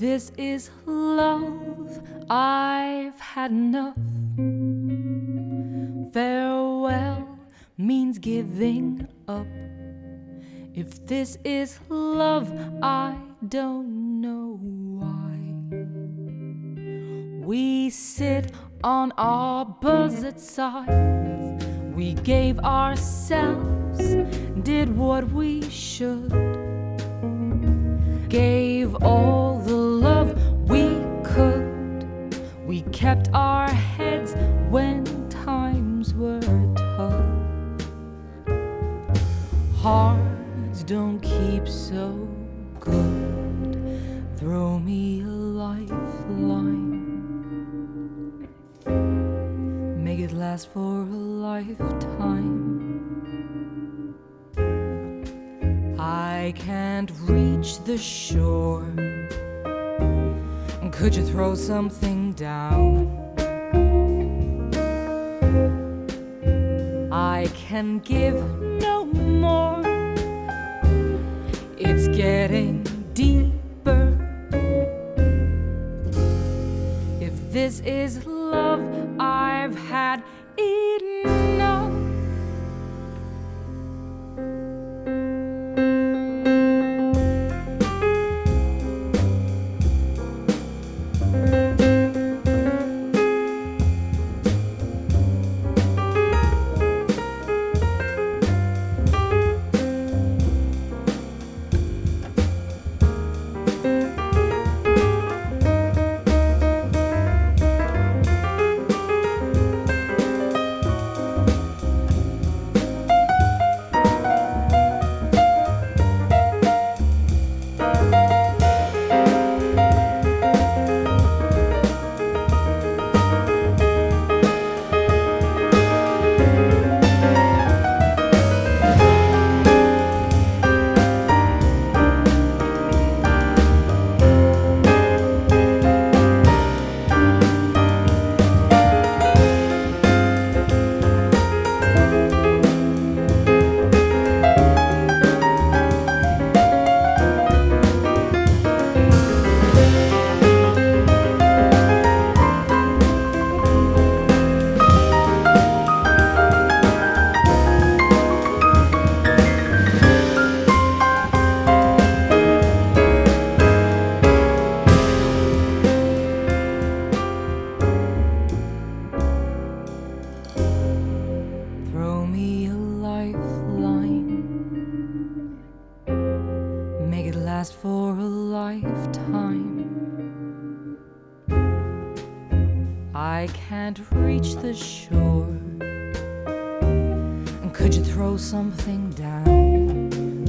this is love, I've had enough. Farewell means giving up. If this is love, I don't know why. We sit on our buzzard sides. We gave ourselves, did what we should. Gave all the love we could. We kept our heads when times were tough. Hearts don't keep so good. Throw me a lifeline. Make it last for a lifetime. I can't reach the shore. Could you throw something down? I can give no more. It's getting deeper. If this is love, I've had enough. Throw me a lifeline. Make it last for a lifetime. I can't reach the shore. Could you throw something down?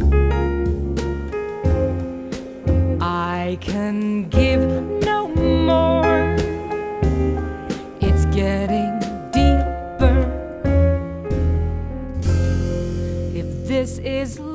I can give no more. It's getting deeper. If this is